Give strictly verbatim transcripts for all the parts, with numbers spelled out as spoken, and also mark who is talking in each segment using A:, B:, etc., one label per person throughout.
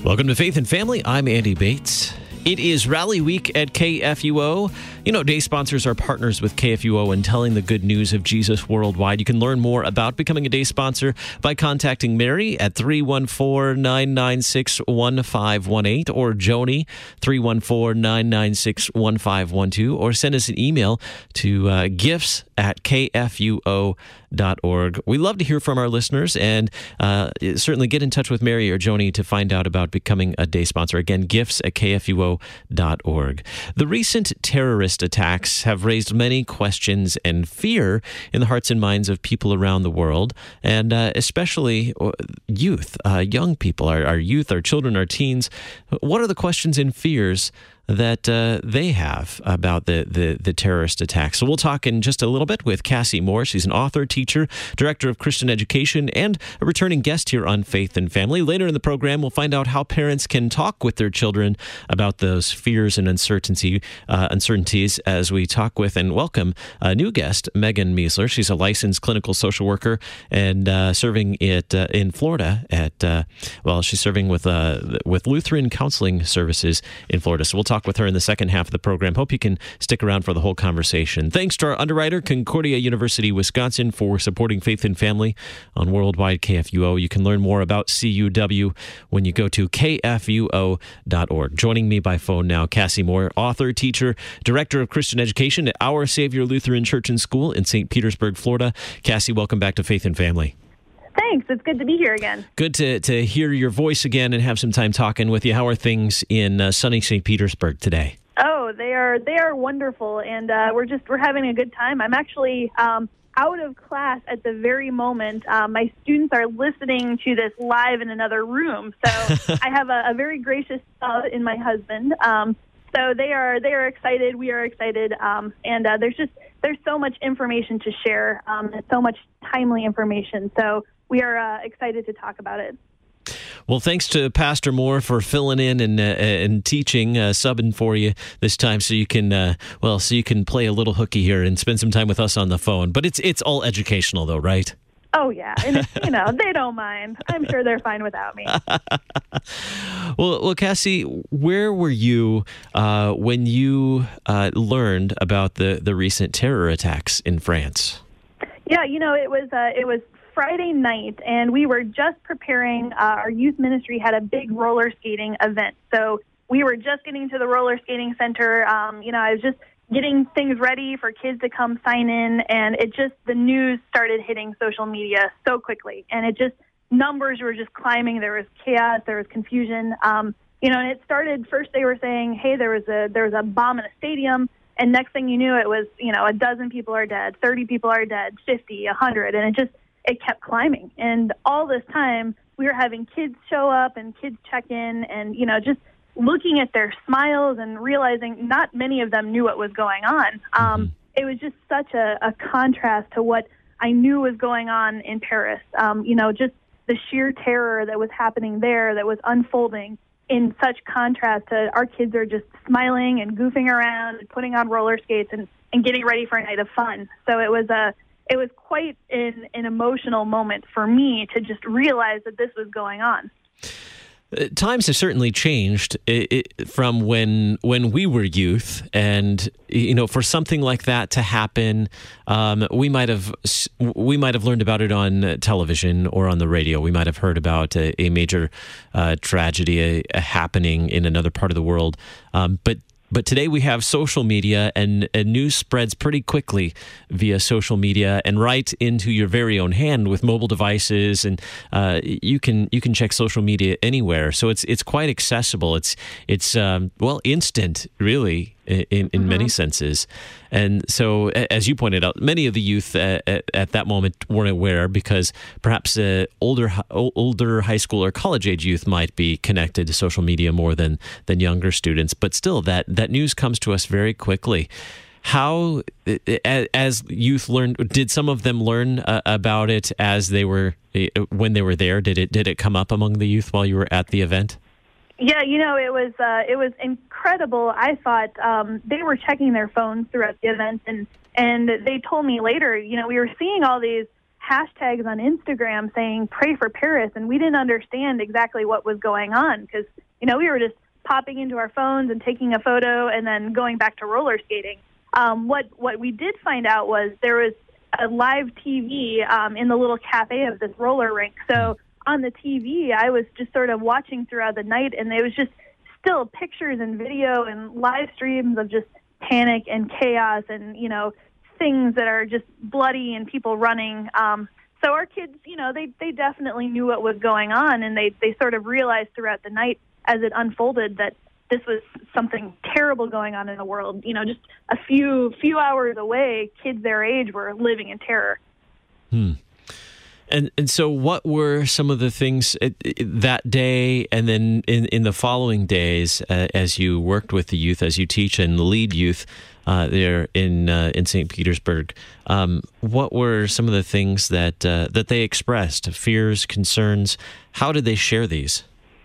A: Welcome to Faith and Family. I'm Andy Bates. It is Rally Week at K F U O. You know, day sponsors are partners with K F U O in telling the good news of Jesus worldwide. You can learn more about becoming a day sponsor by contacting Mary at three one four, nine nine six, one five one eight or Joni, three one four, nine nine six, one five one two, or send us an email to uh, gifts at k f u o dot org. We love to hear from our listeners, and uh, certainly get in touch with Mary or Joni to find out about becoming a day sponsor. Again, gifts at k f u o dot org. The recent terrorist attacks have raised many questions and fear in the hearts and minds of people around the world, and uh, especially youth, uh, young people, our, our youth, our children, our teens. What are the questions and fears that uh, they have about the, the, the terrorist attacks? So we'll talk in just a little bit with Cassie Moore. She's an author, teacher, director of Christian education, and a returning guest here on Faith and Family. Later in the program, we'll find out how parents can talk with their children about those fears and uncertainty uh, uncertainties as we talk with and welcome a new guest, Megan Meisler. She's a licensed clinical social worker and uh, serving it uh, in Florida at, uh, well, she's serving with, uh, with Lutheran Counseling Services in Florida. So we'll talk with her in the second half of the program. Hope you can stick around for the whole conversation. Thanks to our underwriter, Concordia University, Wisconsin, for supporting Faith and Family on Worldwide K F U O. You can learn more about C U W when you go to k f u o dot org. Joining me by phone now, Cassie Moore, author, teacher, director of Christian education at Our Savior Lutheran Church and School in Saint Petersburg, Florida. Cassie, welcome back to Faith and Family.
B: Thanks. It's good to be here again.
A: Good to, to hear your voice again and have some time talking with you. How are things in uh, sunny Saint Petersburg today?
B: Oh, they are they are wonderful, and uh, we're just we're having a good time. I'm actually um, out of class at the very moment. Uh, my students are listening to this live in another room, so I have a, a very gracious sub in my husband. Um, so they are they are excited. We are excited, um, and uh, there's just there's so much information to share, um, and so much timely information. So we are uh, excited to talk about it.
A: Well, thanks to Pastor Moore for filling in and uh, and teaching, uh, subbing for you this time, so you can uh, well, so you can play a little hooky here and spend some time with us on the phone. But it's it's all educational, though, right?
B: Oh yeah, and it's, you know, they don't mind. I'm sure they're fine without me.
A: well, well, Cassie, where were you uh, when you uh, learned about the the recent terror attacks in France?
B: Yeah, you know, it was uh, it was. Friday night, and we were just preparing. Uh, our youth ministry had a big roller skating event, so we were just getting to the roller skating center. Um, you know, I was just getting things ready for kids to come sign in, and it just the news started hitting social media so quickly, and it just numbers were just climbing. There was chaos, there was confusion. Um, you know, and it started first. They were saying, "Hey, there was a there was a bomb in a stadium." And next thing you knew, it was, you know, a dozen people are dead, thirty people are dead, fifty, a hundred, and it just it kept climbing. And all this time, we were having kids show up and kids check in and, you know, just looking at their smiles and realizing not many of them knew what was going on. Um, it was just such a, a contrast to what I knew was going on in Paris. Um, you know, just the sheer terror that was happening there that was unfolding in such contrast to our kids are just smiling and goofing around and putting on roller skates and, and getting ready for a night of fun. So it was a It was quite an, an emotional moment for me to just realize that this was going on.
A: Uh, times have certainly changed it, it, from when when we were youth, and you know, for something like that to happen, um, we might have we might have learned about it on television or on the radio. We might have heard about a, a major uh, tragedy a, a happening in another part of the world, um, but. But today we have social media, and, and news spreads pretty quickly via social media and right into your very own hand with mobile devices, and uh, you can you can check social media anywhere. So it's it's quite accessible. It's it's um, well instant, really. In, in mm-hmm. many senses. And so, as you pointed out, many of the youth at, at, at that moment weren't aware, because perhaps uh, older older high school or college age youth might be connected to social media more than than younger students. But still, that, that news comes to us very quickly. How, as youth learned, did some of them learn uh, about it as they were, when they were there? Did it did it come up among the youth while you were at the event?
B: Yeah, you know, it was uh, it was incredible. I thought um, they were checking their phones throughout the event, and, and they told me later, you know, we were seeing all these hashtags on Instagram saying pray for Paris, and we didn't understand exactly what was going on because, you know, we were just popping into our phones and taking a photo and then going back to roller skating. Um, what, what we did find out was there was a live T V um, in the little cafe of this roller rink. So on the T V, I was just sort of watching throughout the night, and it was just still pictures and video and live streams of just panic and chaos and, you know, things that are just bloody and people running. Um, so our kids, you know, they, they definitely knew what was going on, and they, they sort of realized throughout the night as it unfolded that this was something terrible going on in the world. You know, just a few few hours away, kids their age were living in terror.
A: Hmm. And and so what were some of the things it, it, that day and then in, in the following days uh, as you worked with the youth, as you teach and lead youth uh, there in uh, in Saint Petersburg, um, what were some of the things that uh, that they expressed, fears, concerns? How did they share these?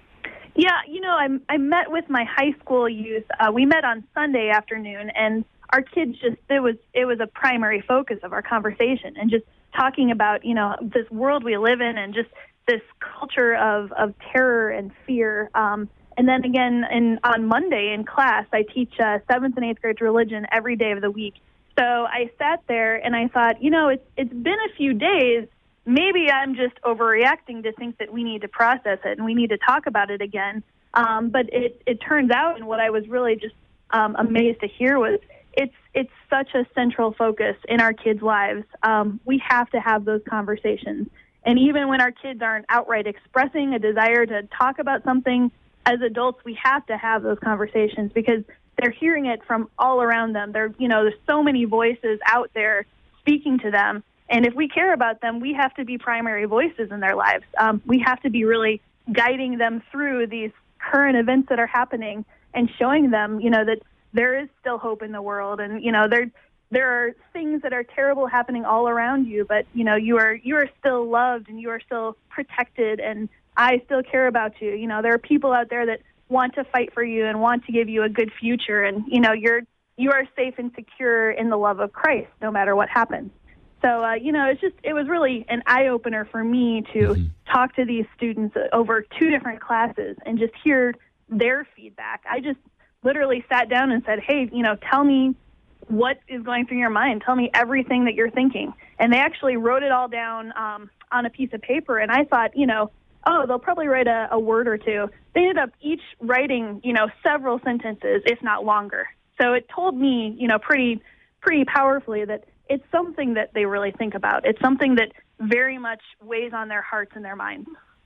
B: Yeah, you know, I, I met with my high school youth. Uh, we met on Sunday afternoon, and our kids just, it was it was a primary focus of our conversation, and just talking about, you know, this world we live in and just this culture of, of terror and fear. Um, and then again, in, on Monday in class, I teach uh, seventh and eighth grade religion every day of the week. So I sat there and I thought, you know, it's it's been a few days. Maybe I'm just overreacting to think that we need to process it and we need to talk about it again. Um, but it, it turns out, and what I was really just um, amazed to hear was it's it's such a central focus in our kids' lives. Um, we have to have those conversations. And even when our kids aren't outright expressing a desire to talk about something, as adults, we have to have those conversations because they're hearing it from all around them. They're, you know, there's so many voices out there speaking to them. And if we care about them, we have to be primary voices in their lives. Um, we have to be really guiding them through these current events that are happening and showing them, you know, that there is still hope in the world. And, you know, there there are things that are terrible happening all around you, but, you know, you are you are still loved and you are still protected, and I still care about you. You know, there are people out there that want to fight for you and want to give you a good future. And, you know, you're you are safe and secure in the love of Christ, no matter what happens. So, uh, you know, it's just, it was really an eye-opener for me to mm-hmm. talk to these students over two different classes and just hear their feedback. I just literally sat down and said, hey, you know, tell me what is going through your mind. Tell me everything that you're thinking. And they actually wrote it all down um, on a piece of paper. And I thought, you know, oh, they'll probably write a, a word or two. They ended up each writing, you know, several sentences, if not longer. So it told me, you know, pretty, pretty powerfully that it's something that they really think about. It's something that very much weighs on their hearts and their minds.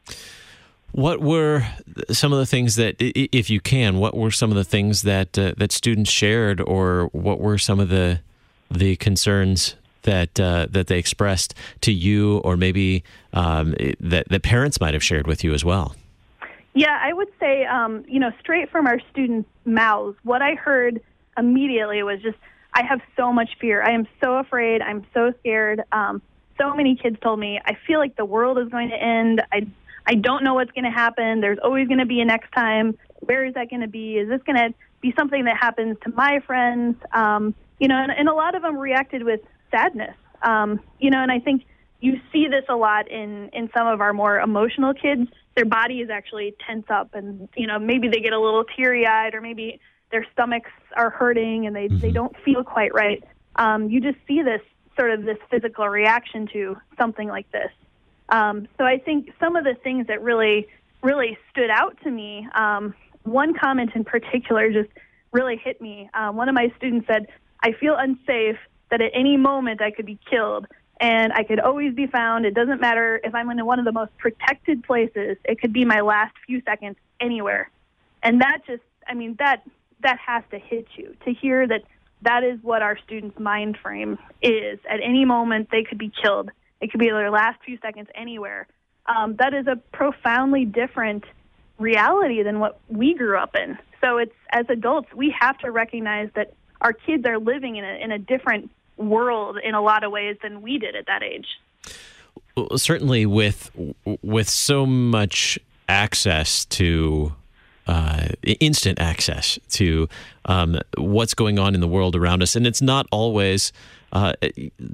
A: What were some of the things that, if you can, what were some of the things that uh, that students shared, or what were some of the the concerns that uh, that they expressed to you, or maybe um, that that parents might have shared with you as well?
B: Yeah, I would say, um, you know, straight from our students' mouths, what I heard immediately was just, I have so much fear. I am so afraid. I'm so scared. Um, so many kids told me, I feel like the world is going to end. I, I don't know what's going to happen. There's always going to be a next time. Where is that going to be? Is this going to be something that happens to my friends? Um, you know, and, and a lot of them reacted with sadness. Um, you know, and I think you see this a lot in, in some of our more emotional kids. Their bodies actually tense up, and, you know, maybe they get a little teary-eyed, or maybe their stomachs are hurting and they, mm-hmm. they don't feel quite right. Um, you just see this sort of this physical reaction to something like this. Um, so I think some of the things that really, really stood out to me, um, one comment in particular just really hit me. Um, one of my students said, I feel unsafe, that at any moment I could be killed and I could always be found. It doesn't matter if I'm in one of the most protected places. It could be my last few seconds anywhere. And that just, I mean, that that has to hit you, to hear that that is what our students' mind frame is. At any moment, they could be killed. It could be their last few seconds anywhere. Um, that is a profoundly different reality than what we grew up in. So it's, as adults, we have to recognize that our kids are living in a, in a different world in a lot of ways than we did at that age.
A: Well, certainly with with so much access to Uh, instant access to um, what's going on in the world around us. And it's not always, uh,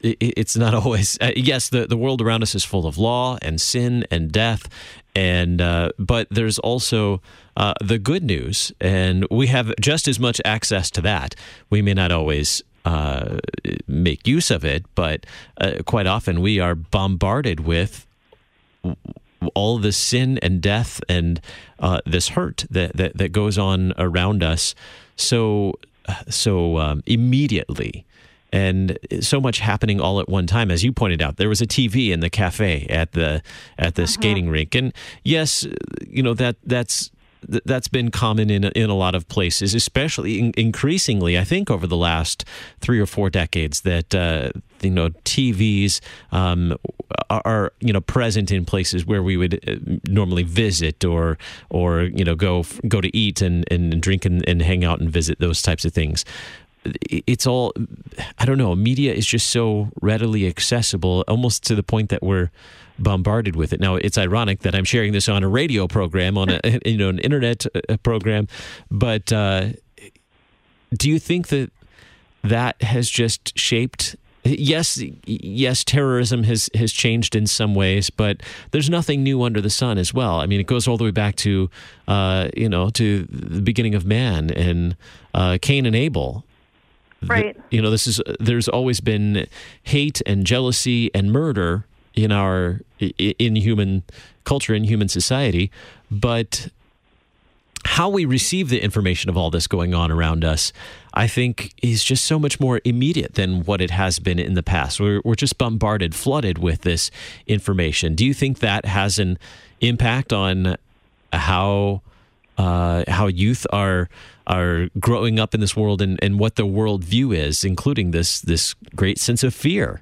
A: it, it's not always, uh, yes, the, the world around us is full of law and sin and death, and uh, but there's also uh, the good news, and we have just as much access to that. We may not always uh, make use of it, but uh, quite often we are bombarded with all this sin and death and uh, this hurt that, that that goes on around us so so um, immediately, and so much happening all at one time. As you pointed out, there was a T V in the cafe at the at the uh-huh. skating rink, and yes, you know that that's that's been common in in a lot of places, especially in, increasingly, I think, over the last three or four decades. That uh, you know, T Vs um, are, are you know present in places where we would normally visit or or you know go go to eat and, and drink and, and hang out and visit, those types of things. It's all, I don't know, media is just so readily accessible, almost to the point that we're bombarded with it. Now, it's ironic that I'm sharing this on a radio program, on a you know an internet program, but uh, do you think that that has just shaped? Yes, yes, terrorism has, has changed in some ways, but there's nothing new under the sun as well. I mean, it goes all the way back to uh, you know to the beginning of man and uh, Cain and Abel.
B: Right.
A: The, you know, this is there's always been hate and jealousy and murder in our in human culture, in human society, but how we receive the information of all this going on around us, I think, is just so much more immediate than what it has been in the past. We're, we're just bombarded, flooded with this information. Do you think that has an impact on how uh, how youth are are growing up in this world, and, and what the worldview is, including this this great sense of fear?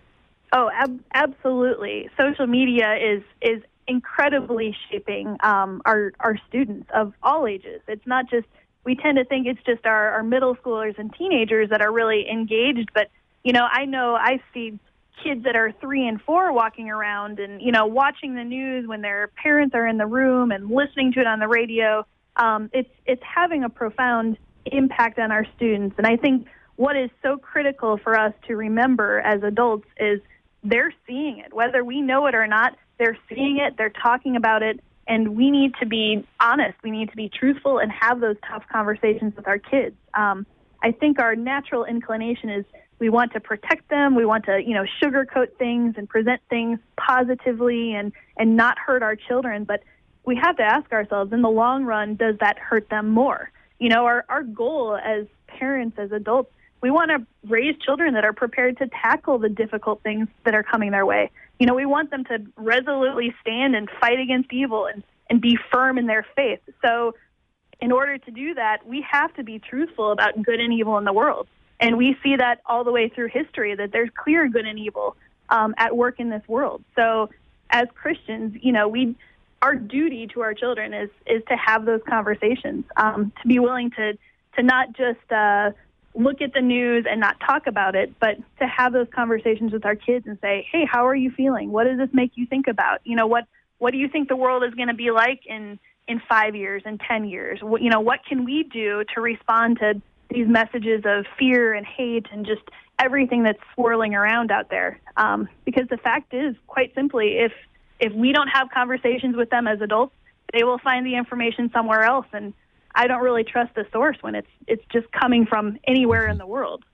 B: Oh, ab- absolutely. Social media is is incredibly shaping um, our our students of all ages. It's not just, we tend to think it's just our, our middle schoolers and teenagers that are really engaged, but you know, I know I see kids that are three and four walking around and, you know, watching the news when their parents are in the room and listening to it on the radio. Um, it's it's having a profound impact on our students. And I think what is so critical for us to remember as adults is they're seeing it. Whether we know it or not, they're seeing it, they're talking about it, and we need to be honest. We need to be truthful and have those tough conversations with our kids. Um, I think our natural inclination is we want to protect them. We want to, you know, sugarcoat things and present things positively and, and not hurt our children. But we have to ask ourselves, in the long run, does that hurt them more? You know, our, our goal as parents, as adults, we want to raise children that are prepared to tackle the difficult things that are coming their way. You know, we want them to resolutely stand and fight against evil and, and be firm in their faith. So in order to do that, we have to be truthful about good and evil in the world. And we see that all the way through history, that there's clear good and evil um, at work in this world. So as Christians, you know, we our duty to our children is is to have those conversations, um, to be willing to, to not just uh, look at the news and not talk about it, but to have those conversations with our kids and say, hey, how are you feeling? What does this make you think about? You know, what, what do you think the world is going to be like in, in five years and ten years? What, you know, what can we do to respond to these messages of fear and hate and just everything that's swirling around out there? Um, because the fact is, quite simply, if if we don't have conversations with them as adults, they will find the information somewhere else. And I don't really trust the source when it's it's just coming from anywhere in the world.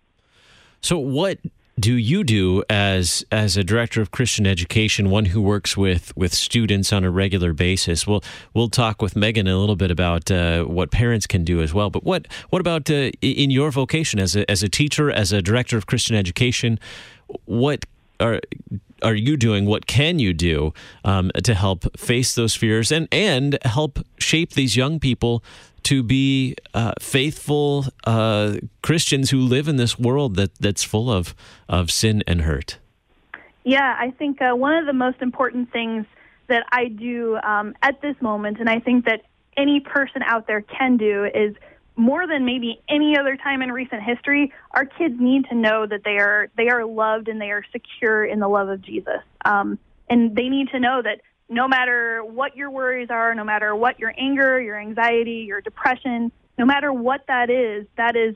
A: So what do you do as as a director of Christian education, one who works with, with students on a regular basis? We'll we'll talk with Megan a little bit about uh, what parents can do as well. But what what about uh, in your vocation as a as a teacher, as a director of Christian education? What are are you doing? What can you do um, to help face those fears and and help shape these young people to be uh, faithful uh, Christians who live in this world that, that's full of, of sin and hurt?
B: Yeah, I think uh, one of the most important things that I do um, at this moment, and I think that any person out there can do, is more than maybe any other time in recent history, our kids need to know that they are they are loved and they are secure in the love of Jesus. Um, and they need to know that no matter what your worries are, no matter what your anger, your anxiety, your depression, no matter what that is, that is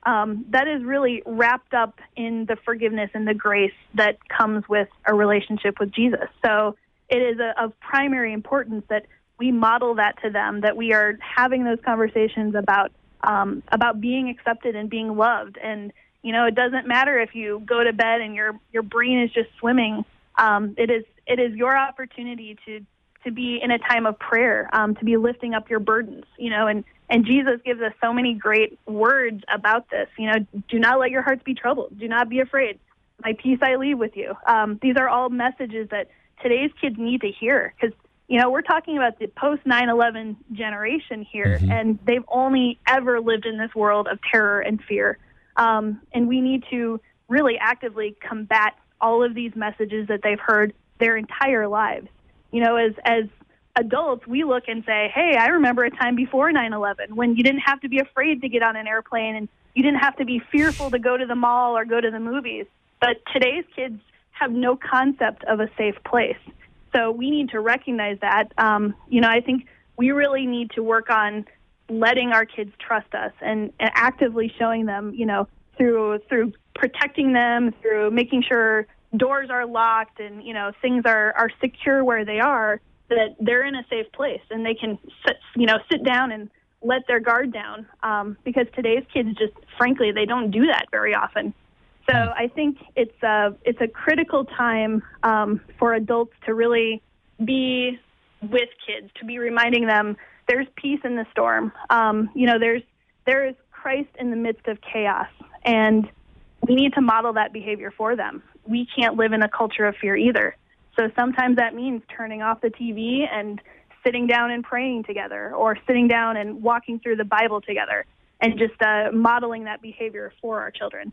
B: um, that is really wrapped up in the forgiveness and the grace that comes with a relationship with Jesus. So it is a, of primary importance that we model that to them, that we are having those conversations about um, about being accepted and being loved. And, you know, it doesn't matter if you go to bed and your, your brain is just swimming. Um, it is it is your opportunity to to be in a time of prayer, um, to be lifting up your burdens, you know, and, and Jesus gives us so many great words about this. You know, do not let your hearts be troubled. Do not be afraid. My peace I leave with you. Um, these are all messages that today's kids need to hear, because, you know, we're talking about the post nine eleven generation here, mm-hmm. and they've only ever lived in this world of terror and fear. Um, and we need to really actively combat all of these messages that they've heard their entire lives. You know, as as adults, we look and say, hey, I remember a time before nine eleven when you didn't have to be afraid to get on an airplane and you didn't have to be fearful to go to the mall or go to the movies. But today's kids have no concept of a safe place. So we need to recognize that. Um, you know, I think we really need to work on letting our kids trust us and, and actively showing them, you know, through through protecting them, through making sure doors are locked and, you know, things are, are secure where they are, that they're in a safe place and they can, sit, you know, sit down and let their guard down, um, because today's kids just, frankly, they don't do that very often. So I think it's a, it's a critical time um, for adults to really be with kids, to be reminding them there's peace in the storm. Um, you know, there's there is Christ in the midst of chaos, and we need to model that behavior for them. We can't live in a culture of fear either. So sometimes that means turning off the T V and sitting down and praying together, or sitting down and walking through the Bible together, and just uh, modeling that behavior for our children.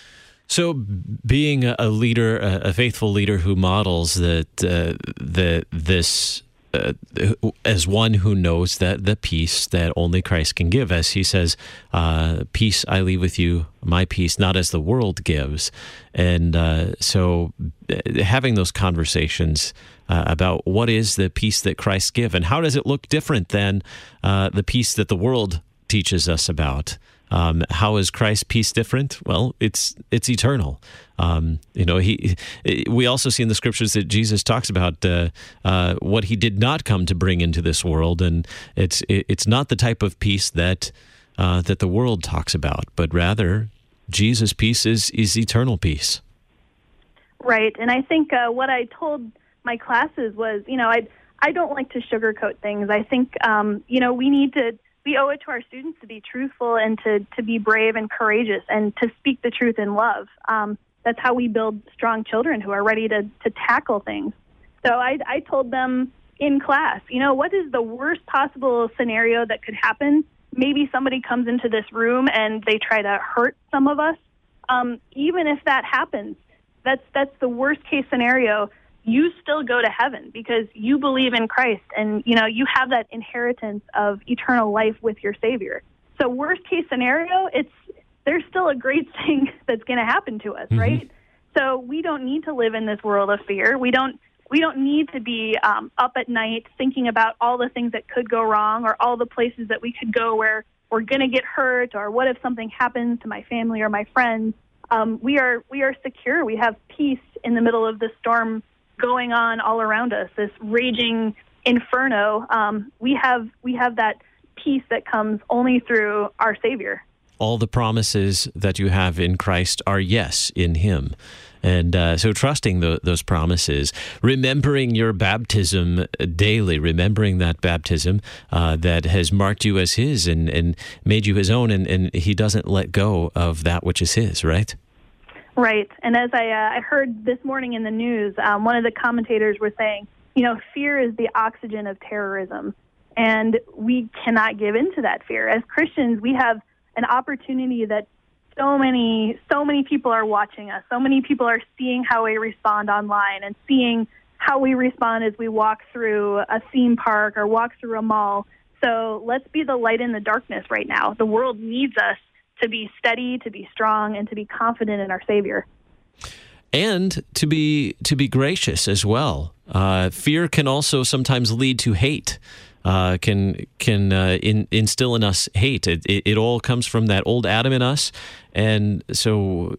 A: So being a leader, a faithful leader who models that, uh, that this Uh, as one who knows that the peace that only Christ can give, as he says, uh, peace I leave with you, my peace, not as the world gives. And uh, so having those conversations uh, about what is the peace that Christ gives, and how does it look different than uh, the peace that the world teaches us about. Um, how is Christ's peace different? Well, it's it's eternal. Um, you know, he. We also see in the scriptures that Jesus talks about uh, uh, what he did not come to bring into this world, and it's it's not the type of peace that uh, that the world talks about, but rather Jesus' peace is is eternal peace.
B: Right, and I think uh, what I told my classes was, you know, I I don't like to sugarcoat things. I think um, you know we need to. We owe it to our students to be truthful and to, to be brave and courageous and to speak the truth in love. Um, that's how we build strong children who are ready to, to tackle things. So I, I told them in class, you know, what is the worst possible scenario that could happen? Maybe somebody comes into this room and they try to hurt some of us. Um, even if that happens, that's that's the worst case scenario. You still go to heaven because you believe in Christ, and you know you have that inheritance of eternal life with your Savior. So worst case scenario, it's there's still a great thing that's going to happen to us, mm-hmm. right? So we don't need to live in this world of fear. We don't we don't need to be um, up at night thinking about all the things that could go wrong, or all the places that we could go where we're going to get hurt, or what if something happens to my family or my friends. Um, we are we are secure. We have peace in the middle of the storm going on all around us, this raging inferno. Um, we have we have that peace that comes only through our Savior.
A: All the promises that you have in Christ are yes in Him. And uh, so trusting the, those promises, remembering your baptism daily, remembering that baptism uh, that has marked you as His and, and made you His own, and, and He doesn't let go of that which is His, right?
B: Right. And as I, uh, I heard this morning in the news, um, one of the commentators were saying, you know, fear is the oxygen of terrorism. And we cannot give in to that fear. As Christians, we have an opportunity that so many, so many people are watching us. So many people are seeing how we respond online and seeing how we respond as we walk through a theme park or walk through a mall. So let's be the light in the darkness right now. The world needs us to be steady, to be strong, and to be confident in our Savior.
A: And to be to be gracious as well. Uh, fear can also sometimes lead to hate. uh, can can uh, in, instill in us hate. It, it, it all comes from that old Adam in us, and so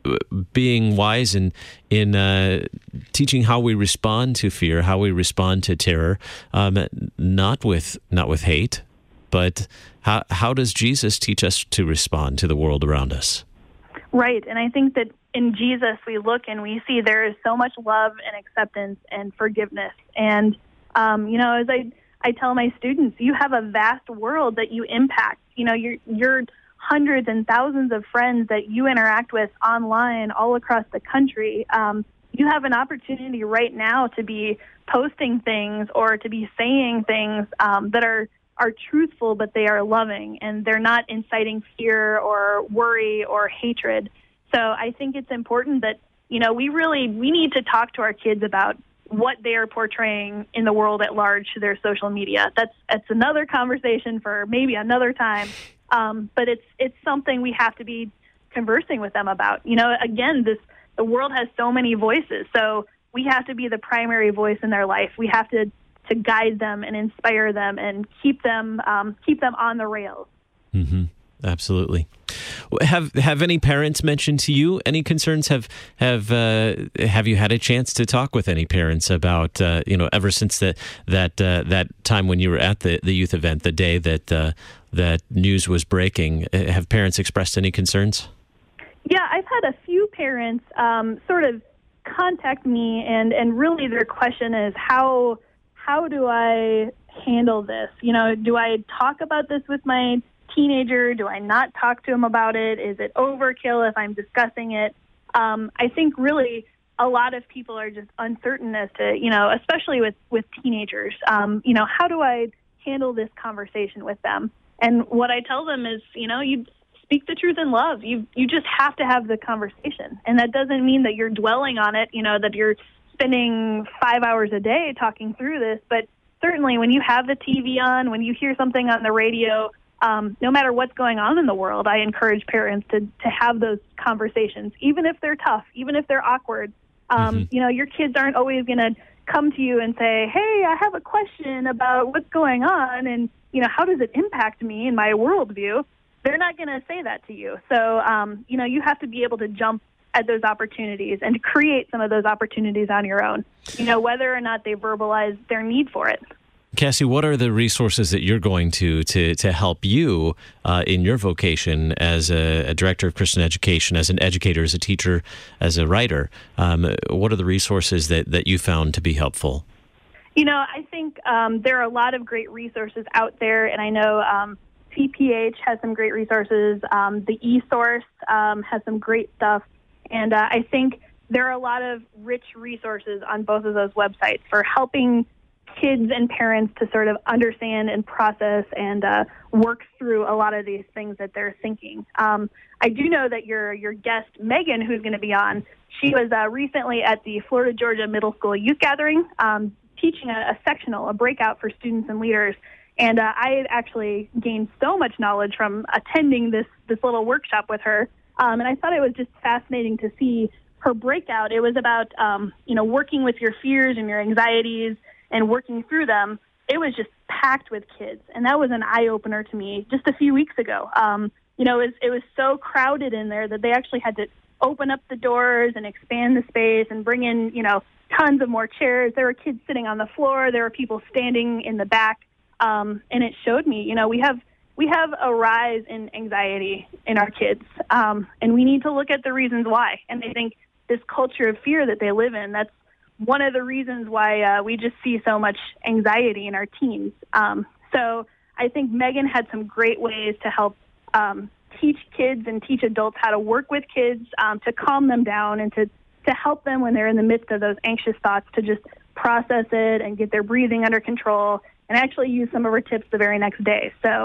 A: being wise in in uh, teaching how we respond to fear, how we respond to terror, um, not with not with hate, but how how does Jesus teach us to respond to the world around us?
B: Right, and I think that in Jesus we look and we see there is so much love and acceptance and forgiveness. And um, you know, as I I tell my students, you have a vast world that you impact. You know, you're you're hundreds and thousands of friends that you interact with online all across the country. Um, you have an opportunity right now to be posting things or to be saying things um, that are, are truthful, but they are loving, and they're not inciting fear or worry or hatred. So I think it's important that, you know, we really, we need to talk to our kids about what they are portraying in the world at large to their social media. That's, that's another conversation for maybe another time. Um, but it's it's something we have to be conversing with them about. You know, again, this the world has so many voices, so we have to be the primary voice in their life. We have to, to guide them and inspire them and keep them um, keep them on the rails.
A: Mm-hmm. Absolutely. Have have any parents mentioned to you any concerns? Have have uh, have you had a chance to talk with any parents about uh, you know ever since that that uh, that time when you were at the, the youth event, the day that uh, that news was breaking? Have parents expressed any concerns?
B: Yeah, I've had a few parents um, sort of contact me, and, and really their question is how how do I handle this? You know, do I talk about this with my teenager? Do I not talk to him about it? Is it overkill if I'm discussing it? Um, I think really a lot of people are just uncertain as to, you know, especially with, with teenagers, um, you know, how do I handle this conversation with them? And what I tell them is, you know, you speak the truth in love. You you just have to have the conversation. And that doesn't mean that you're dwelling on it, you know, that you're spending five hours a day talking through this. But certainly when you have the T V on, when you hear something on the radio, Um, no matter what's going on in the world, I encourage parents to, to have those conversations, even if they're tough, even if they're awkward. Um, mm-hmm. You know, your kids aren't always going to come to you and say, hey, I have a question about what's going on, and, you know, how does it impact me in my worldview? They're not going to say that to you. So, um, you know, you have to be able to jump at those opportunities and create some of those opportunities on your own, you know, whether or not they verbalize their need for it.
A: Cassie, what are the resources that you're going to to, to help you uh, in your vocation as a, a director of Christian education, as an educator, as a teacher, as a writer? Um, what are the resources that, that you found to be helpful?
B: You know, I think um, there are a lot of great resources out there, and I know um, C P H has some great resources. Um, the eSource um, has some great stuff, and uh, I think there are a lot of rich resources on both of those websites for helping kids and parents to sort of understand and process and uh, work through a lot of these things that they're thinking. Um, I do know that your your guest, Megan, who's going to be on, she was uh, recently at the Florida Georgia Middle School Youth Gathering, um, teaching a, a sectional, a breakout for students and leaders. And uh, I had actually gained so much knowledge from attending this, this little workshop with her. Um, and I thought it was just fascinating to see her breakout. It was about, um, you know, working with your fears and your anxieties and working through them. It was just packed with kids, and that was an eye-opener to me just a few weeks ago. Um, you know, it was, it was so crowded in there that they actually had to open up the doors and expand the space and bring in, you know, tons of more chairs. There were kids sitting on the floor. There were people standing in the back, um, and it showed me, you know, we have we have a rise in anxiety in our kids, um, and we need to look at the reasons why. And I think this culture of fear that they live in, that's one of the reasons why uh, we just see so much anxiety in our teens. Um, so I think Megan had some great ways to help um, teach kids and teach adults how to work with kids, um, to calm them down and to, to help them when they're in the midst of those anxious thoughts to just process it and get their breathing under control and actually use some of her tips the very next day. So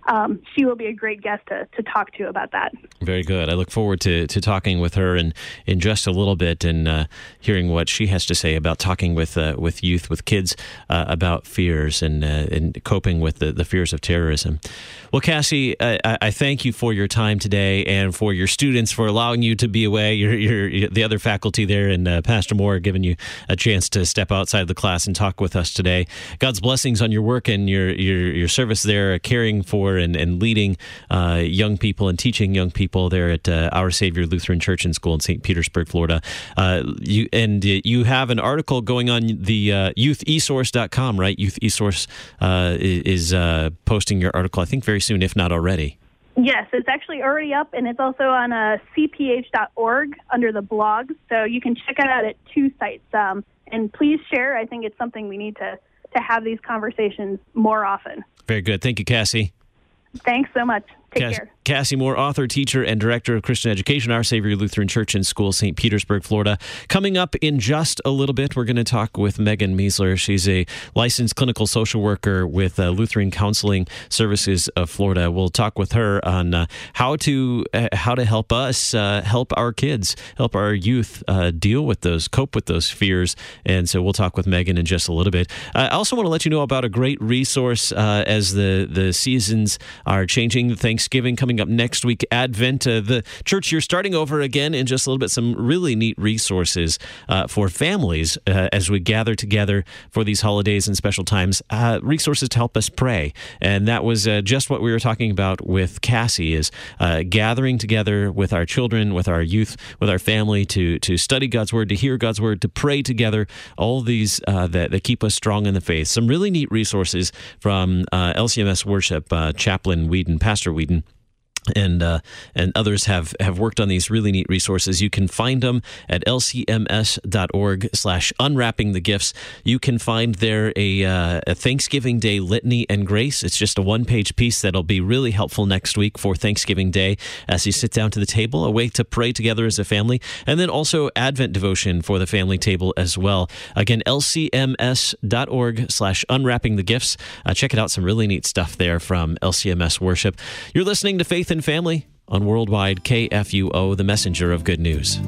B: um, she will be a great guest to, to talk to about that.
A: Very good. I look forward to, to talking with her in, in just a little bit and uh, hearing what she has to say about talking with uh, with youth, with kids uh, about fears and uh, and coping with the, the fears of terrorism. Well, Cassie, I, I thank you for your time today and for your students for allowing you to be away. Your, your, the other faculty there and uh, Pastor Moore giving you a chance to step outside the class and talk with us today. God's blessings on your work and your your, your service there, caring for and, and leading uh, young people and teaching young people there at uh, Our Savior Lutheran Church and School in Saint Petersburg, Florida. Uh, you and you have an article going on the uh, youth e source dot com, right? Youth eSource uh, is uh, posting your article, I think, very soon, if not already.
B: Yes, it's actually already up, and it's also on uh, c p h dot org under the blogs, so you can check it out at two sites. Um, and please share. I think it's something we need to, to have these conversations more often.
A: Very good. Thank you, Cassie.
B: Thanks so much. Take
A: Cass-
B: care.
A: Cassie Moore, author, teacher, and director of Christian Education, Our Savior Lutheran Church and School, Saint Petersburg, Florida. Coming up in just a little bit, we're going to talk with Megan Meisler. She's a licensed clinical social worker with uh, Lutheran Counseling Services of Florida. We'll talk with her on uh, how to uh, how to help us uh, help our kids, help our youth uh, deal with those, cope with those fears. And so we'll talk with Megan in just a little bit. I also want to let you know about a great resource uh, as the, the seasons are changing. Thanksgiving coming up next week, Advent, uh, the church you're starting over again in just a little bit, some really neat resources uh, for families uh, as we gather together for these holidays and special times, uh, resources to help us pray. And that was uh, just what we were talking about with Cassie, is uh, gathering together with our children, with our youth, with our family to to study God's Word, to hear God's Word, to pray together, all these uh, that, that keep us strong in the faith. Some really neat resources from uh, L C M S Worship, uh, Chaplain Whedon, Pastor Whedon, and uh, and others have, have worked on these really neat resources. You can find them at l c m s dot org slash unwrapping the gifts. You can find there a, uh, a Thanksgiving Day litany and grace. It's just a one-page piece that'll be really helpful next week for Thanksgiving Day as you sit down to the table, a way to pray together as a family, and then also Advent devotion for the family table as well. Again, l c m s dot org slash unwrapping the gifts. Uh, check it out, some really neat stuff there from L C M S Worship. You're listening to Faith and Family on Worldwide K F U O, the messenger of good news.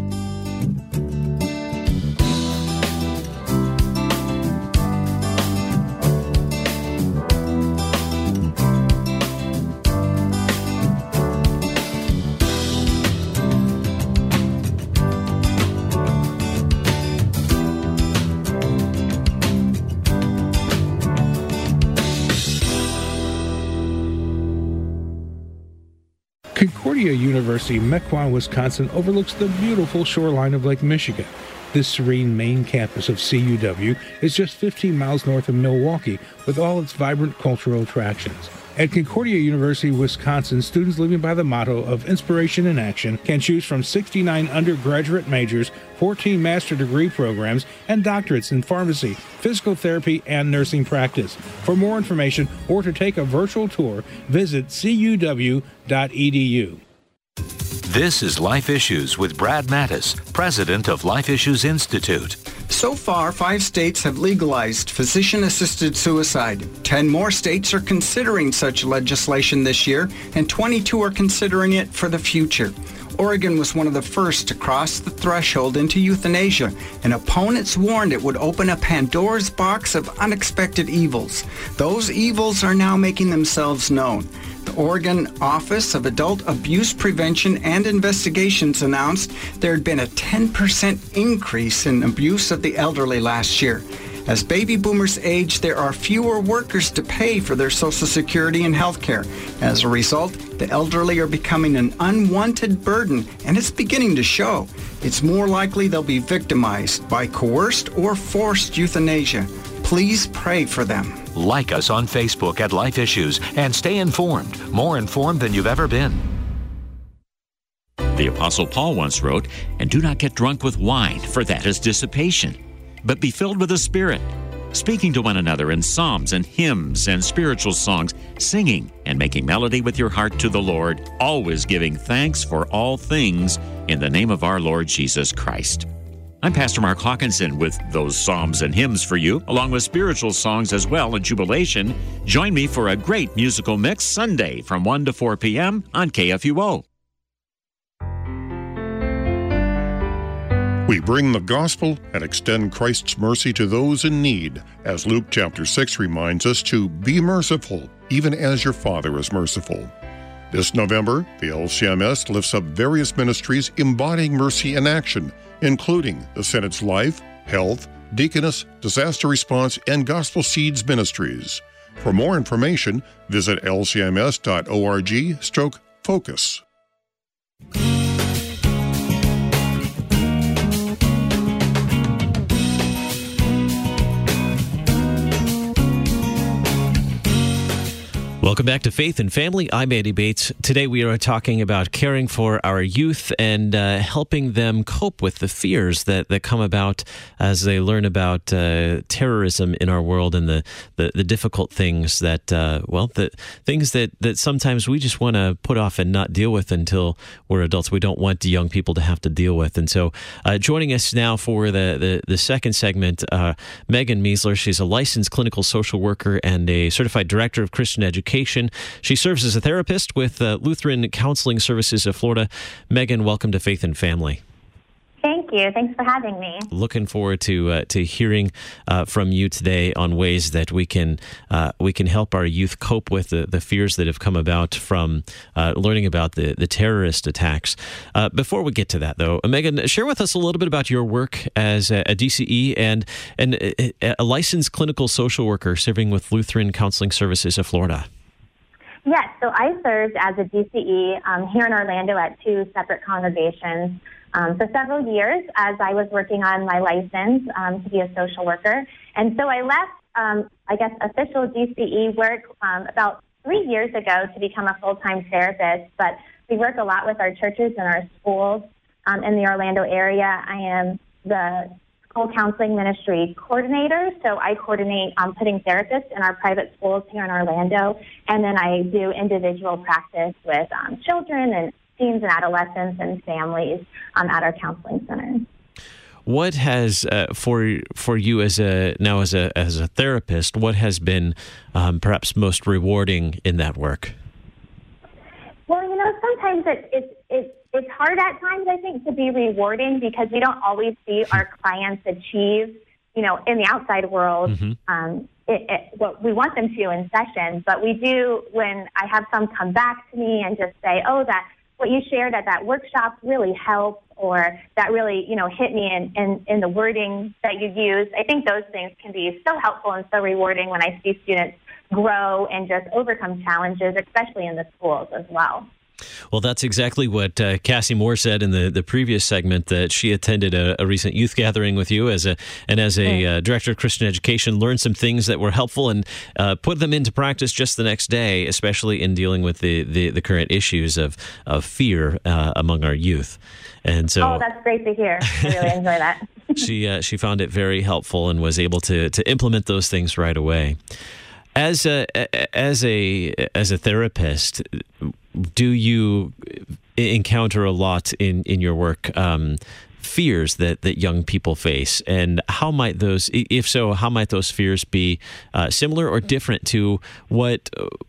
C: Concordia University, Mequon, Wisconsin overlooks the beautiful shoreline of Lake Michigan. This serene main campus of C U W is just fifteen miles north of Milwaukee, with all its vibrant cultural attractions. At Concordia University, Wisconsin, students living by the motto of inspiration in action can choose from sixty-nine undergraduate majors, fourteen master degree programs, and doctorates in pharmacy, physical therapy, and nursing practice. For more information or to take a virtual tour, visit c u w dot e d u.
D: This is Life Issues with Brad Mattis, president of Life Issues Institute.
E: So far, five states have legalized physician-assisted suicide. Ten more states are considering such legislation this year, and twenty-two are considering it for the future. Oregon was one of the first to cross the threshold into euthanasia, and opponents warned it would open a Pandora's box of unexpected evils. Those evils are now making themselves known. The Oregon Office of Adult Abuse Prevention and Investigations announced there had been a ten percent increase in abuse of the elderly last year. As baby boomers age, there are fewer workers to pay for their Social Security and health care. As a result, the elderly are becoming an unwanted burden, and it's beginning to show. It's more likely they'll be victimized by coerced or forced euthanasia. Please pray for them.
D: Like us on Facebook at Life Issues and stay informed, more informed than you've ever been.
F: The Apostle Paul once wrote, "And do not get drunk with wine, for that is dissipation, but be filled with the Spirit, speaking to one another in psalms and hymns and spiritual songs, singing and making melody with your heart to the Lord, always giving thanks for all things in the name of our Lord Jesus Christ." I'm Pastor Mark Hawkinson with those psalms and hymns for you, along with spiritual songs as well and jubilation. Join me for a great musical mix Sunday from one to four p.m. on K F U O.
G: We bring the gospel and extend Christ's mercy to those in need, as Luke chapter six reminds us to be merciful, even as your Father is merciful. This November, the L C M S lifts up various ministries embodying mercy in action, including the Senate's Life, Health, Deaconess, Disaster Response, and Gospel Seeds Ministries. For more information, visit l c m s dot org stroke focus.
A: Welcome back to Faith and Family. I'm Andy Bates. Today we are talking about caring for our youth and uh, helping them cope with the fears that, that come about as they learn about uh, terrorism in our world and the, the, the difficult things that, uh, well, the things that, that sometimes we just want to put off and not deal with until we're adults. We don't want young people to have to deal with. And so uh, joining us now for the, the, the second segment, uh, Megan Meisler. She's a licensed clinical social worker and a certified director of Christian education. She serves as a therapist with uh, Lutheran Counseling Services of Florida. Megan, welcome to Faith and Family.
H: Thank you. Thanks for having me.
A: Looking forward to uh, to hearing uh, from you today on ways that we can uh, we can help our youth cope with the, the fears that have come about from uh, learning about the, the terrorist attacks. Uh, before we get to that, though, Megan, share with us a little bit about your work as a, a D C E and, and a, a licensed clinical social worker serving with Lutheran Counseling Services of Florida.
H: Yes, so I served as a D C E um, here in Orlando at two separate congregations um, for several years as I was working on my license um, to be a social worker. And so I left, um, I guess, official D C E work um, about three years ago to become a full-time therapist. But we work a lot with our churches and our schools um, in the Orlando area. I am the school counseling ministry coordinator, so I coordinate um, putting therapists in our private schools here in Orlando, and then I do individual practice with um, children and teens and adolescents and families um, at our counseling centers.
A: What has uh, for for you as a now as a as a therapist? What has been um, perhaps most rewarding in that work?
H: Well, you know, sometimes it, it, it, it's hard at times, I think, to be rewarding because we don't always see our clients achieve, you know, in the outside world, mm-hmm. um, it, it, what we want them to in session. But we do when I have some come back to me and just say, oh, that what you shared at that workshop really helped, or that really, you know, hit me in, in, in the wording that you use. I think those things can be so helpful and so rewarding when I see students grow and just overcome challenges, especially in the schools as well.
A: Well, that's exactly what uh, Cassie Moore said in the, the previous segment, that she attended a, a recent youth gathering with you as a and as a uh, director of Christian education, learned some things that were helpful and uh, put them into practice just the next day, especially in dealing with the, the, the current issues of, of fear uh, among our youth. And so,
H: oh, that's great to hear. I really enjoy that.
A: she uh, she found it very helpful and was able to to implement those things right away. As a as a as a therapist, do you encounter a lot in, in your work um, fears that, that young people face, and how might those, if so, how might those fears be uh, similar or different to what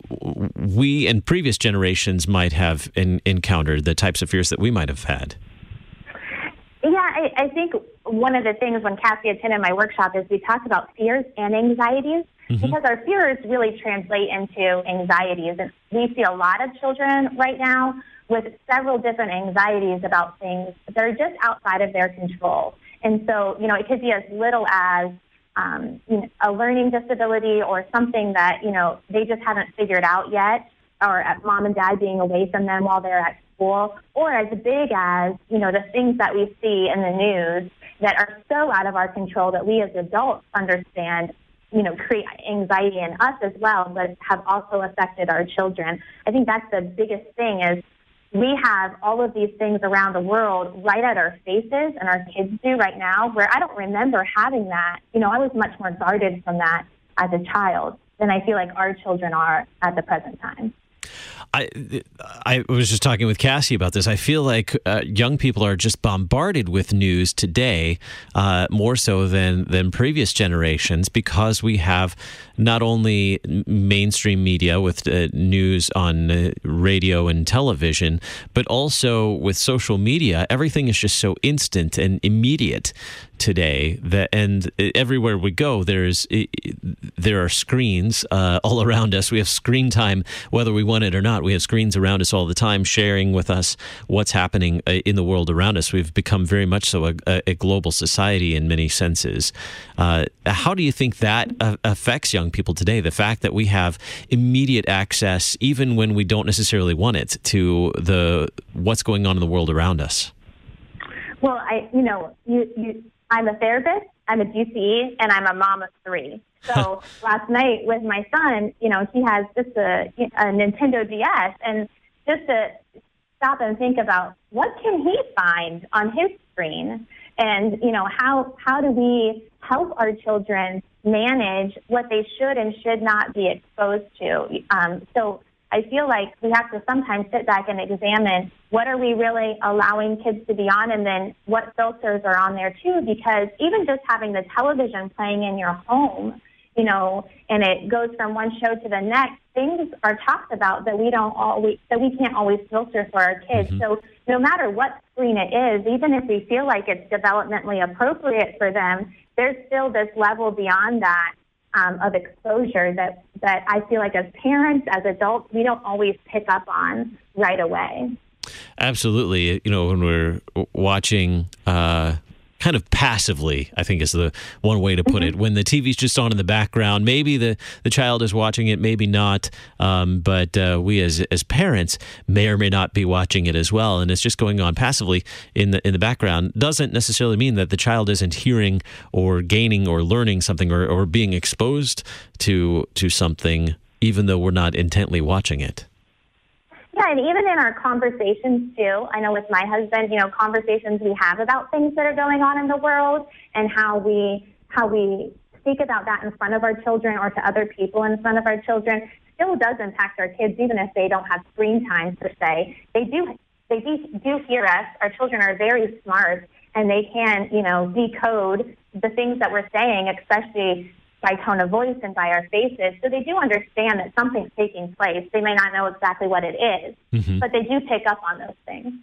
A: we and previous generations might have in, encountered, the types of fears that we might have had?
H: Yeah, I, I think one of the things when Cassie attended my workshop is we talked about fears and anxieties. Mm-hmm. Because our fears really translate into anxieties. And we see a lot of children right now with several different anxieties about things that are just outside of their control. And so, you know, it could be as little as um, you know, a learning disability or something that, you know, they just haven't figured out yet, or at mom and dad being away from them while they're at school, or as big as, you know, the things that we see in the news that are so out of our control that we as adults understand, you know, create anxiety in us as well, but have also affected our children. I think that's the biggest thing is we have all of these things around the world right at our faces, and our kids do right now, where I don't remember having that. You know, I was much more guarded from that as a child than I feel like our children are at the present time.
A: I I was just talking with Cassie about this. I feel like uh, young people are just bombarded with news today, uh, more so than than previous generations, because we have not only mainstream media with uh, news on uh, radio and television, but also with social media. Everything is just so instant and immediate today, that and everywhere we go, there's there are screens uh, all around us. We have screen time, whether we want it or not. We have screens around us all the time, sharing with us what's happening in the world around us. We've become very much so a, a global society in many senses. Uh, how do you think that uh, affects young people today? The fact that we have immediate access, even when we don't necessarily want it, to the what's going on in the world around us.
H: Well, I, you know, you, you, I'm a therapist, I'm a G C E, and I'm a mom of three. So last night with my son, you know, he has just a, a Nintendo D S, and just to stop and think about what can he find on his screen, and, you know, how how do we help our children manage what they should and should not be exposed to? Um, so I feel like we have to sometimes sit back and examine what are we really allowing kids to be on, and then what filters are on there too, because even just having the television playing in your home, you know, and it goes from one show to the next, things are talked about that we don't always, that we can't always filter for our kids. Mm-hmm. So no matter what screen it is, even if we feel like it's developmentally appropriate for them, there's still this level beyond that Um, of exposure that, that I feel like as parents, as adults, we don't always pick up on right away.
A: Absolutely. You know, when we're watching uh, kind of passively, I think is the one way to put mm-hmm. it, when the T V's just on in the background, maybe the, the child is watching it, maybe not, um, but uh, we as as parents may or may not be watching it as well, and it's just going on passively in the in the background. Doesn't necessarily mean that the child isn't hearing or gaining or learning something, or, or being exposed to to something, even though we're not intently watching it.
H: Yeah, and even in our conversations, too, I know with my husband, you know, conversations we have about things that are going on in the world, and how we how we speak about that in front of our children or to other people in front of our children still does impact our kids, even if they don't have screen time, per se. They do, they do, do hear us. Our children are very smart, and they can, you know, decode the things that we're saying, especially by tone of voice and by our faces. So they do understand that something's taking place. They may not know exactly what it is, mm-hmm. but they do pick up on those things.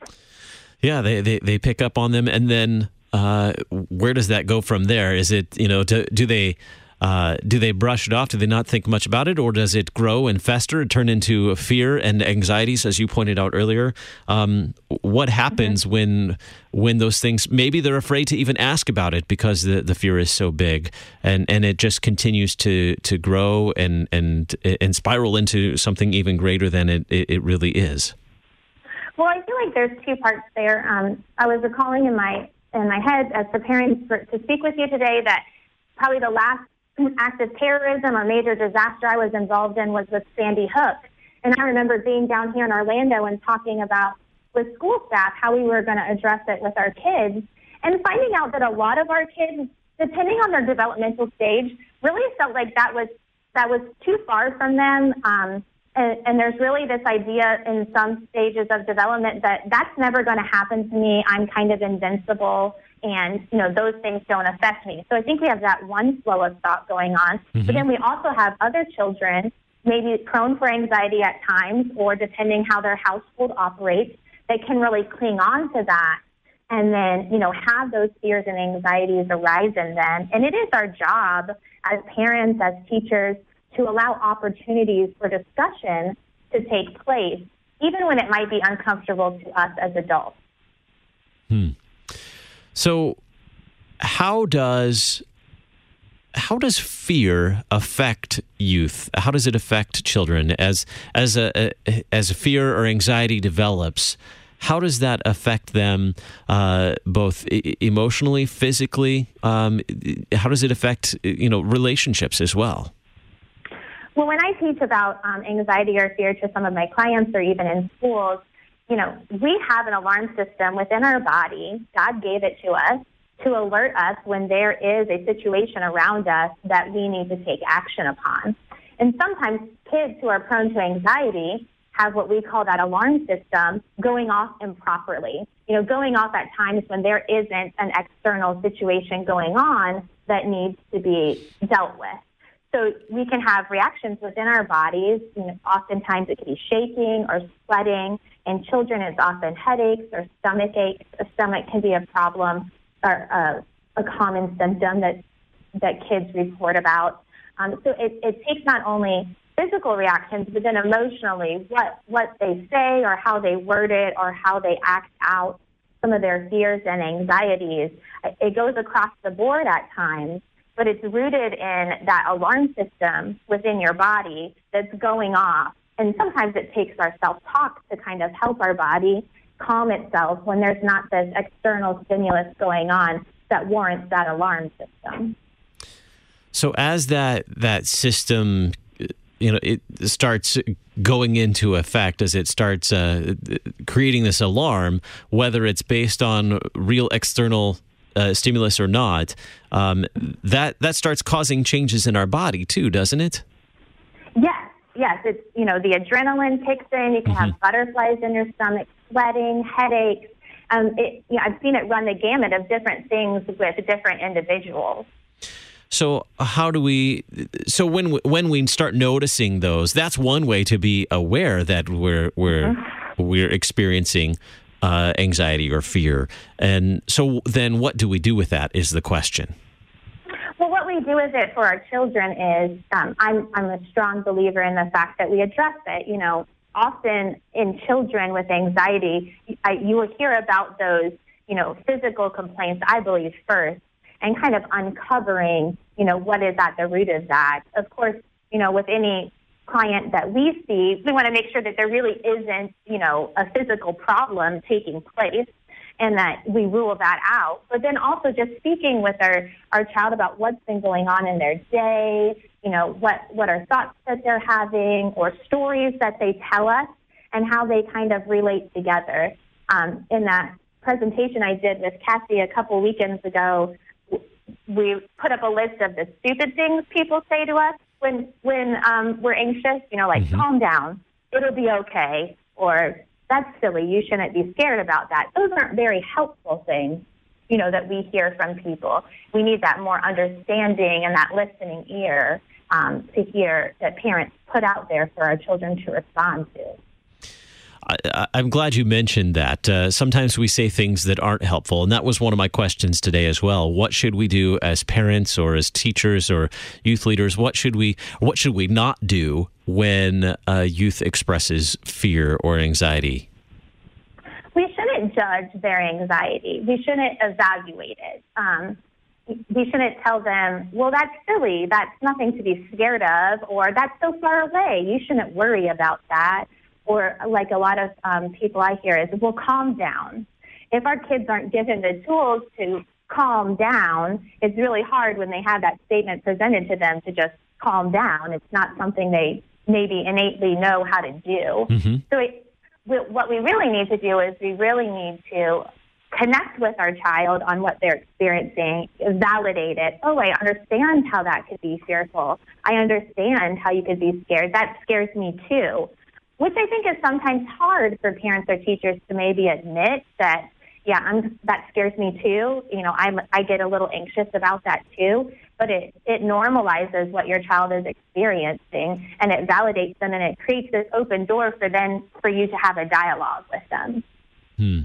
A: Yeah, they, they, they pick up on them. And then uh, where does that go from there? Is it, you know, do, do they... Uh, do they brush it off? Do they not think much about it? Or does it grow and fester, turn into fear and anxieties, as you pointed out earlier? Um, what happens mm-hmm. when when those things, maybe they're afraid to even ask about it because the, the fear is so big, and, and it just continues to, to grow and, and and spiral into something even greater than it, it, it really is?
H: Well, I feel like there's two parts there. Um, I was recalling in my, in my head as preparing for, to speak with you today that probably the last act of terrorism or major disaster I was involved in was with Sandy Hook. And I remember being down here in Orlando and talking about with school staff how we were going to address it with our kids, and finding out that a lot of our kids, depending on their developmental stage, really felt like that was that was too far from them. Um, and, and there's really this idea in some stages of development that that's never going to happen to me. I'm kind of invincible. And, you know, those things don't affect me. So I think we have that one flow of thought going on. Mm-hmm. But then we also have other children, maybe prone for anxiety at times, or depending how their household operates, that can really cling on to that and then, you know, have those fears and anxieties arise in them. And it is our job as parents, as teachers, to allow opportunities for discussion to take place, even when it might be uncomfortable to us as adults.
A: Hmm. So how does how does fear affect youth? How does it affect children as as a, a as a fear or anxiety develops? How does that affect them, uh, both emotionally, physically? Um, how does it affect, you know, relationships as well?
H: Well, when I teach about um, anxiety or fear to some of my clients, or even in schools, you know, we have an alarm system within our body. God gave it to us to alert us when there is a situation around us that we need to take action upon. And sometimes kids who are prone to anxiety have what we call that alarm system going off improperly. You know, going off at times when there isn't an external situation going on that needs to be dealt with. So we can have reactions within our bodies. You know, oftentimes it can be shaking or sweating. In children, it's often headaches or stomach aches. A stomach can be a problem or uh, a common symptom that that kids report about. Um, so it, it takes not only physical reactions, but then emotionally, what, what they say or how they word it or how they act out some of their fears and anxieties. It goes across the board at times, but it's rooted in that alarm system within your body that's going off. And sometimes it takes our self-talk to kind of help our body calm itself when there's not this external stimulus going on that warrants that alarm system.
A: So as that that system, you know, it starts going into effect, as it starts uh, creating this alarm, whether it's based on real external uh, stimulus or not, um, that that starts causing changes in our body too, doesn't it?
H: Yes, yes. It's, you know, the adrenaline kicks in. You can mm-hmm. have butterflies in your stomach, sweating, headaches. Um, it, you know, I've seen it run the gamut of different things with different individuals.
A: So how do we? So when when we start noticing those, that's one way to be aware that we're we're mm-hmm. we're experiencing uh, anxiety or fear. And so then, what do we do with that? Is the question.
H: Well, what we do with it for our children is, um, I'm I'm a strong believer in the fact that we address it. You know, often in children with anxiety, I, you will hear about those, you know, physical complaints, I believe, first, and kind of uncovering, you know, what is at the root of that. Of course, you know, with any client that we see, we want to make sure that there really isn't, you know, a physical problem taking place and that we rule that out. But then also just speaking with our, our child about what's been going on in their day, you know, what, what are thoughts that they're having or stories that they tell us and how they kind of relate together. Um, in that presentation I did with Cassie a couple weekends ago, we put up a list of the stupid things people say to us when when um, we're anxious, you know, like, mm-hmm. calm down, it'll be okay, or that's silly, you shouldn't be scared about that. Those aren't very helpful things, you know, that we hear from people. We need that more understanding and that listening ear um, to hear that parents put out there for our children to respond to.
A: I, I'm glad you mentioned that. Uh, sometimes we say things that aren't helpful, and that was one of my questions today as well. What should we do as parents or as teachers or youth leaders? What should we what should we not do when a youth expresses fear or anxiety?
H: We shouldn't judge their anxiety. We shouldn't evaluate it. Um, we shouldn't tell them, well, that's silly, that's nothing to be scared of, or that's so far away, you shouldn't worry about that. Or like a lot of um, people I hear is, well, calm down. If our kids aren't given the tools to calm down, it's really hard when they have that statement presented to them to just calm down. It's not something they maybe innately know how to do. Mm-hmm. So it, we, what we really need to do is we really need to connect with our child on what they're experiencing, validate it. Oh, I understand how that could be fearful. I understand how you could be scared. That scares me too. Which I think is sometimes hard for parents or teachers to maybe admit that, yeah, I'm, that scares me too. You know, I'm, I get a little anxious about that too. But it, it normalizes what your child is experiencing, and it validates them, and it creates this open door for them, for you to have a dialogue with them.
A: Hmm.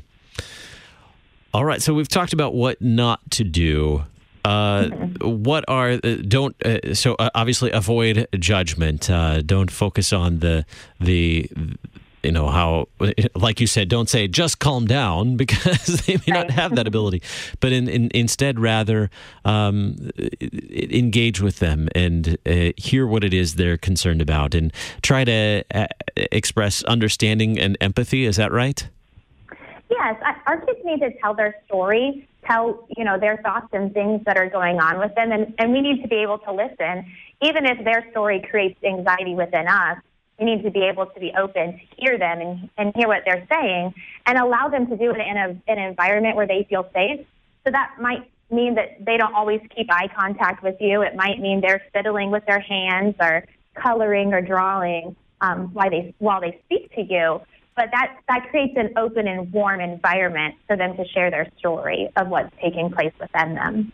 A: All right. So we've talked about what not to do. Uh, what are uh, don't uh, so uh, obviously avoid judgment. Uh, don't focus on the the you know how, like you said, don't say just calm down, because they may not have that ability. But in, in, instead, rather um, engage with them and uh, hear what it is they're concerned about, and try to uh, express understanding and empathy. Is that right?
H: Yes, our kids need to tell their story, tell, you know, their thoughts and things that are going on with them, and, and we need to be able to listen. Even if their story creates anxiety within us, we need to be able to be open to hear them and, and hear what they're saying, and allow them to do it in a, an environment where they feel safe. So that might mean that they don't always keep eye contact with you. It might mean they're fiddling with their hands or coloring or drawing. um, while they while they speak to you. But that, that creates an open and warm environment for them to share their story of what's taking place within them.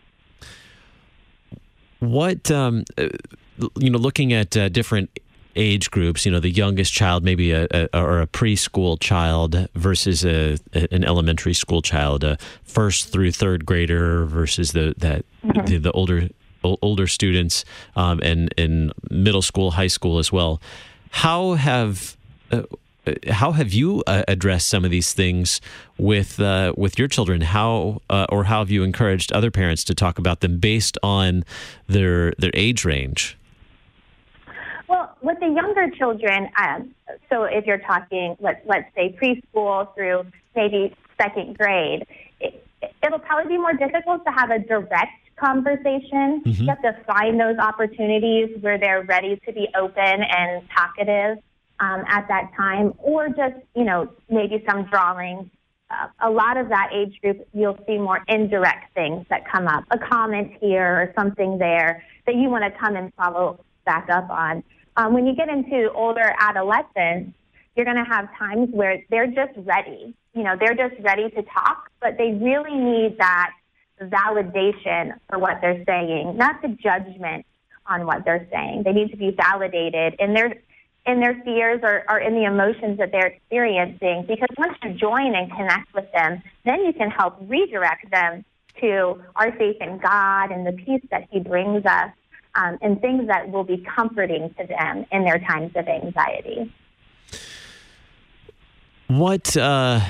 A: What, um, you know, looking at uh, different age groups, you know, the youngest child, maybe a, a or a preschool child versus a, a an elementary school child, a first through third grader versus the that mm-hmm. the, the older older students, um, and in middle school, high school as well. How have uh, How have you uh, addressed some of these things with uh, with your children? How uh, or how have you encouraged other parents to talk about them based on their their age range?
H: Well, with the younger children, um, so if you're talking, let's let's say preschool through maybe second grade, it, it'll probably be more difficult to have a direct conversation. Mm-hmm. You have to find those opportunities where they're ready to be open and talkative. Um, at that time, or just, you know, maybe some drawing. Uh, a lot of that age group, you'll see more indirect things that come up, a comment here or something there that you want to come and follow back up on. Um, when you get into older adolescents, you're going to have times where they're just ready. You know, they're just ready to talk, but they really need that validation for what they're saying, not the judgment on what they're saying. They need to be validated, and they're in their fears or, or in the emotions that they're experiencing, because once you join and connect with them, then you can help redirect them to our faith in God and the peace that He brings us, um, and things that will be comforting to them in their times of anxiety.
A: What, uh,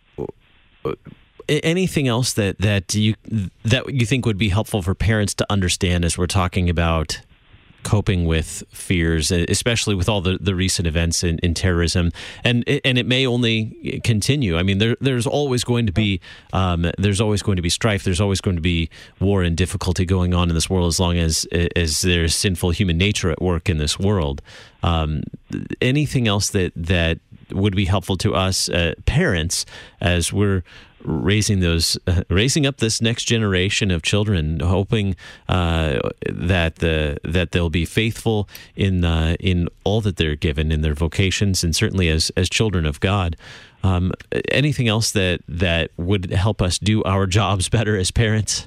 A: anything else that, that you that you think would be helpful for parents to understand as we're talking about coping with fears, especially with all the, the recent events in, in terrorism, and and it may only continue. I mean, there there's always going to be um, there's always going to be strife. There's always going to be war and difficulty going on in this world, as long as as there's sinful human nature at work in this world. Um, anything else that that would be helpful to us uh, parents as we're raising those, uh, raising up this next generation of children, hoping uh, that the that they'll be faithful in uh, in all that they're given in their vocations, and certainly as as children of God. Um, anything else that that would help us do our jobs better as parents?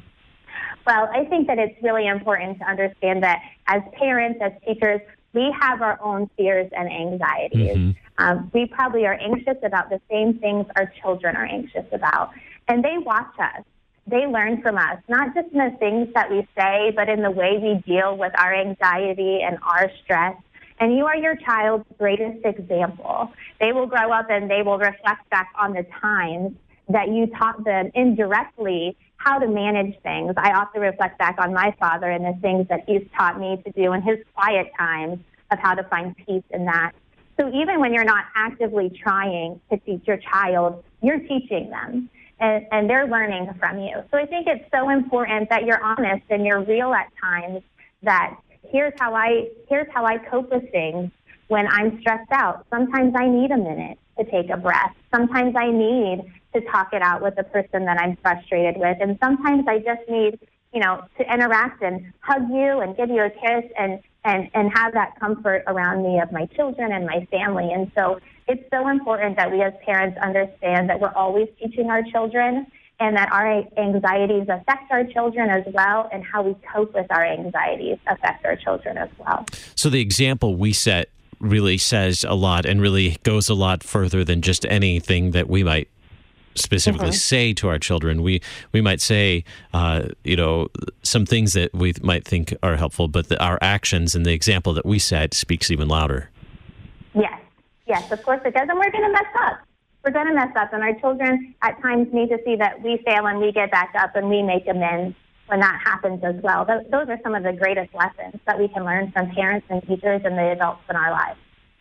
H: Well, I think that it's really important to understand that as parents, as teachers, we have our own fears and anxieties. Mm-hmm. Um, we probably are anxious about the same things our children are anxious about. And they watch us. They learn from us, not just in the things that we say, but in the way we deal with our anxiety and our stress. And you are your child's greatest example. They will grow up and they will reflect back on the times that you taught them indirectly how to manage things. I often reflect back on my father and the things that he's taught me to do in his quiet times of how to find peace in that. So even when you're not actively trying to teach your child, you're teaching them, and, and they're learning from you. So I think it's so important that you're honest and you're real at times, that here's how I here's how I cope with things when I'm stressed out. Sometimes I need a minute to take a breath. Sometimes I need to talk it out with the person that I'm frustrated with. And sometimes I just need, you know, to interact and hug you and give you a kiss and, and, and have that comfort around me of my children and my family. And so it's so important that we as parents understand that we're always teaching our children, and that our anxieties affect our children as well, and how we cope with our anxieties affect our children as well.
A: So the example we set really says a lot, and really goes a lot further than just anything that we might specifically mm-hmm. say to our children. We we might say, uh, you know, some things that we might think are helpful, but the, our actions and the example that we set speaks even louder.
H: Yes, yes, of course it does, and we're going to mess up. We're going to mess up, and our children at times need to see that we fail and we get back up and we make amends when that happens as well. Those, those are some of the greatest lessons that we can learn from parents and teachers and the adults in our lives.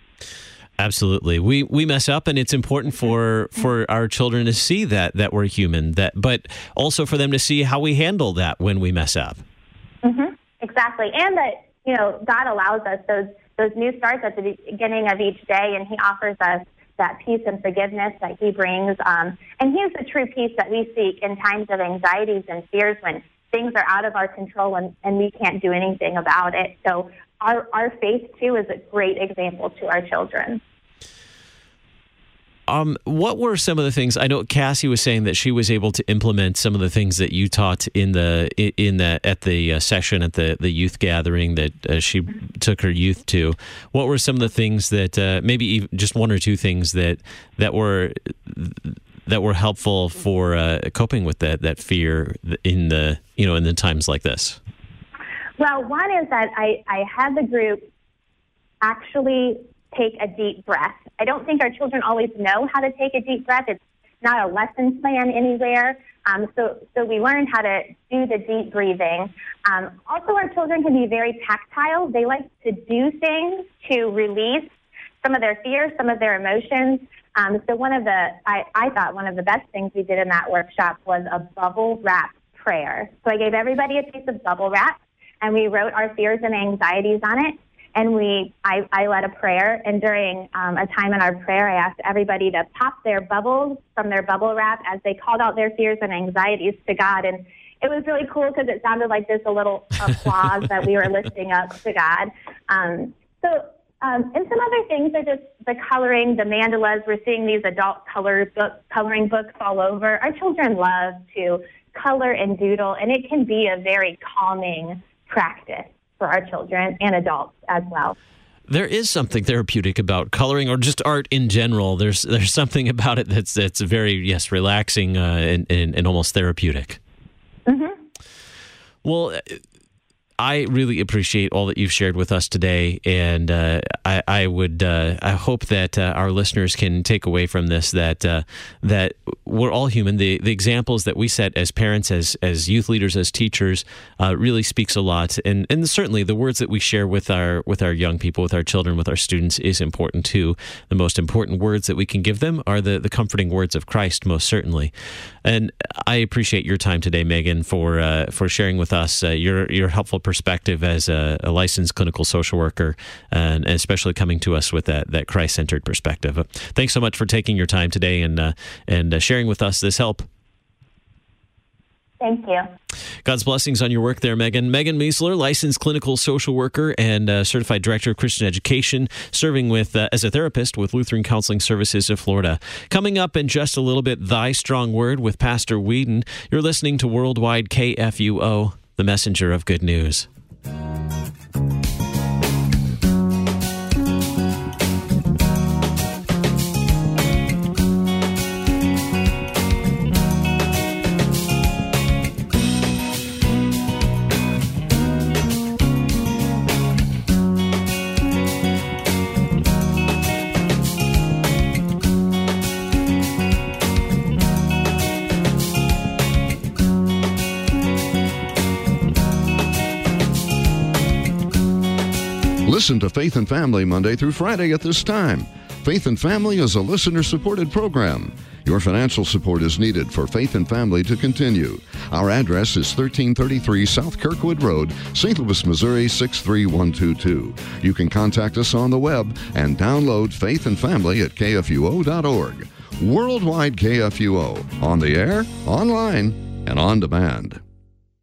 A: Absolutely. We we mess up, and it's important for for our children to see that that we're human, that but also for them to see how we handle that when we mess up.
H: Mm-hmm. Exactly. And that, you know, God allows us those those new starts at the beginning of each day, and He offers us that peace and forgiveness that He brings. Um, and He is the true peace that we seek in times of anxieties and fears when things are out of our control and, and we can't do anything about it. So our, our faith, too, is a great example to our children.
A: Um, what were some of the things? I know Cassie was saying that she was able to implement some of the things that you taught in the in the at the uh, session at the, the youth gathering that uh, she took her youth to. What were some of the things that uh, maybe even just one or two things that that were that were helpful for uh, coping with that that fear in the you know in the times like this?
H: Well, one is that I, I had the group actually take a deep breath. I don't think our children always know how to take a deep breath. It's not a lesson plan anywhere. Um, so, so we learned how to do the deep breathing. Um, also, our children can be very tactile. They like to do things to release some of their fears, some of their emotions. Um, so one of the, I, I thought one of the best things we did in that workshop was a bubble wrap prayer. So I gave everybody a piece of bubble wrap, and we wrote our fears and anxieties on it. And we, I, I led a prayer, and during um, a time in our prayer, I asked everybody to pop their bubbles from their bubble wrap as they called out their fears and anxieties to God. And it was really cool because it sounded like just a little applause that we were lifting up to God. Um, so, um, and some other things are just the coloring, the mandalas. We're seeing these adult color book, coloring books all over. Our children love to color and doodle, and it can be a very calming practice for our children and adults as well.
A: There is something therapeutic about coloring, or just art in general. There's there's something about it that's that's very yes relaxing uh, and, and and almost therapeutic.
H: Mm-hmm.
A: Well, I really appreciate all that you've shared with us today, and uh, I, I would uh, I hope that uh, our listeners can take away from this that uh, that we're all human. The the examples that we set as parents, as as youth leaders, as teachers, uh, really speaks a lot, and and certainly the words that we share with our with our young people, with our children, with our students is important too. The most important words that we can give them are the the comforting words of Christ, most certainly. And I appreciate your time today, Megan, for uh, for sharing with us uh, your your helpful perspective as a, a licensed clinical social worker, and especially coming to us with that that Christ-centered perspective. Uh, thanks so much for taking your time today and uh, and uh, sharing with us this help.
H: Thank you.
A: God's blessings on your work there, Megan. Megan Meisler, licensed clinical social worker and uh, certified director of Christian education, serving with uh, as a therapist with Lutheran Counseling Services of Florida. Coming up in just a little bit, Thy Strong Word with Pastor Whedon. You're listening to Worldwide K F U O, the messenger of good news.
I: Listen to Faith and Family Monday through Friday at this time. Faith and Family is a listener-supported program. Your financial support is needed for Faith and Family to continue. Our address is thirteen thirty-three South Kirkwood Road, Saint Louis, Missouri six three one two two. You can contact us on the web and download Faith and Family at K F U O dot org. Worldwide K F U O, on the air, online, and on demand.